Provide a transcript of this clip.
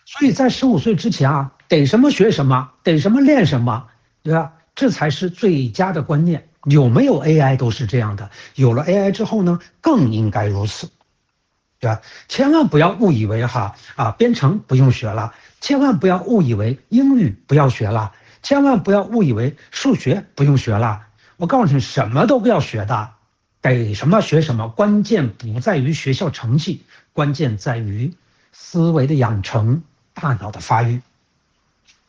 所以在15岁之前啊，逮什么学什么，逮什么练什么，对吧？这才是最佳的观念。有没有 AI 都是这样的，有了 AI 之后呢，更应该如此，对吧？千万不要误以为编程不用学了，千万不要误以为英语不要学了，千万不要误以为数学不用学了。我告诉你，什么都不要学的，逮什么学什么。关键不在于学校成绩，关键在于思维的养成，大脑的发育。